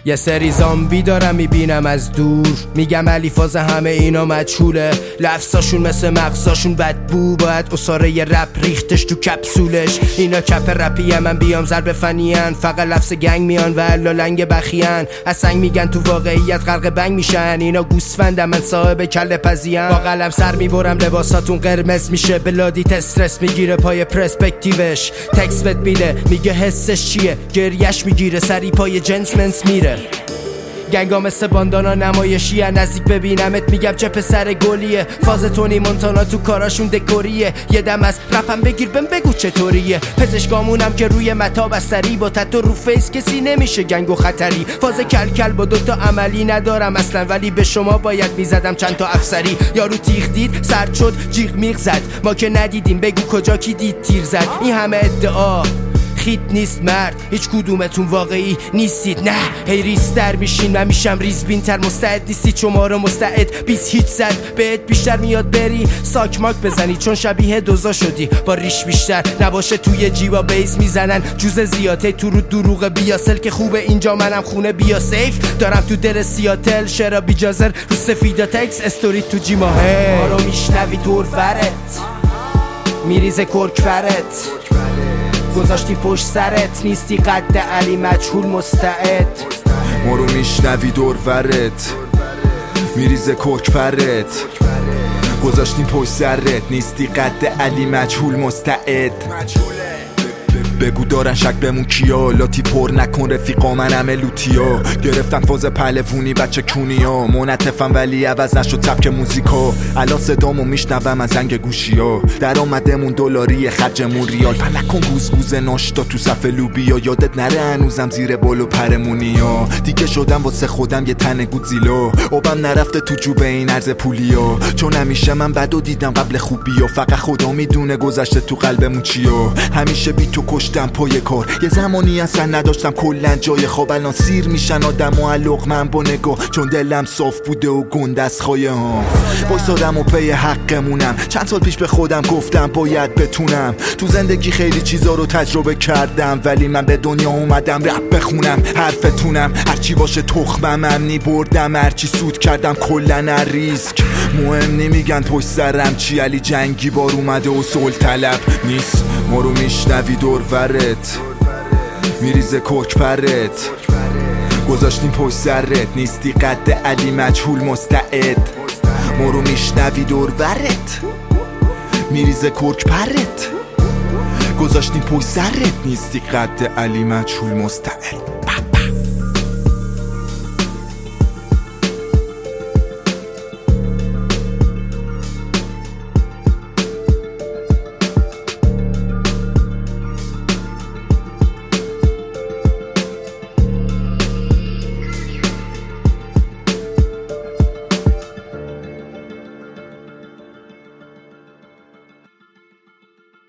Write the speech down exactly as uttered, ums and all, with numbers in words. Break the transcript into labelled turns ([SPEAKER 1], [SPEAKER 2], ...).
[SPEAKER 1] یه سری زامبی دارم میبینم از دور، میگم علی فاز همه اینا مجهوله. لفظاشون مثل مغزاشون بدبو، باید اصاره رپ ریختش تو کپسولش. اینا کپ رپیه من بیام ضرب فنیان، فقط لفظ گنگ میان و الا لنگ بخیان. از سنگ میگن تو واقعیت غرق بنگ میشن. اینا گوسفندم من صاحب کله پزیان. با قلم سر میبرم لباساتون قرمز میشه، بلادیت استرس میگیره پای پرسپکتیوش. تکس بت میده میگه حسش چیه، گریش میگیره سری پای جنسمنس میره. گنگا مثل باندانا نمایشی هن، نزدیک ببینمت میگم چه پسر گلیه. فاز تونی مونتانا تو کاراشون دکوریه. یه دم از رپم بگیر بهم بگو چطوریه. پزشکامونم که روی متا بستری، با تتو رو فیس کسی نمیشه گنگو خطری. فاز کل کل با دوتا عملی ندارم اصلا، ولی به شما باید میزدم چند تا افسری. یارو تیغ دید سرد شد جیغ میغ زد، ما که ندیدیم بگو کجا کی دید تیر زد. این همه ادعا خیت نیست مرد، هیچ کدومتون واقعی نیستید. نه هی ریستر میشین من میشم ریزبین تر. مستعد نیستی چون ما رو مستعد بیس هیچ زد بهت بیشتر میاد بری ساک ماک بزنی، چون شبیه دوزا شدی با ریش بیشتر. نباشه توی جیبا بیس میزنن جوز زیاده تو رو دروغ بیاسل که خوبه اینجا منم خونه بیا سیف دارم تو در سیاتل. شرا بیجازر رو سفیدا تکس استوری تو جیما. هی ما رو میشنوی دور فرت میریزه کرک فرت، گذاشتی پشت سرت نیستی قد علی مجهول مستعد.
[SPEAKER 2] ما رو میشنوی دور ورت میریزه کوک پرت، گذاشتی پشت سرت نیستی قد علی مجهول مستعد. بگو دارن شک بمون کیا، لاتی پر نکن رفیقا من همه لوتیا. گرفتم فاز پهلوونی بچه کونیا، منطفم ولی عوض نشد سبک موزیکا. الان صدامو میشنوم از زنگ گوشیا، در آمدمون دلاری خرجمون ریال. پر نکن گوزگوز ناشتا تو صف لوبیا، یادت نره هنوزم زیر بالو پرمونیا. دیگه شدم واسه خودم یه تن گودزیلا، آبم نرفته تو جوب این ارز پولیا. چون همیشه من بدو دیدم قبل خوبیا، فقط خدا میدونه گذشته تو قلبمون چیا. همیشه بی تو کشتم پای کار، یه زمانی اصلا نداشتم کلن جای خواب. الان سیر میشن آدم و علق من با نگاه، چون دلم صاف بوده و گند از خواهه ها. بایستادم و پی حقمونم، چند سال پیش به خودم گفتم باید بتونم. تو زندگی خیلی چیزا رو تجربه کردم، ولی من به دنیا اومدم رپ بخونم. حرفتونم هرچی باشه تخمم امنی بردم، هرچی سود کردم کلن هر ریسک مهم نمیگن پشت سرم چی. علی جنگی بار اومده و صلح طلب نیست. ما رو میشنوی دور ورت میریزه کوک پرت، گذاشتیم پشت سرت نیستی قد علی مجهول مستعد. ما رو میشنوی دور ورت میریزه کوک پرت، گذاشتیم پشت سرت نیستی قد علی مجهول مستعد.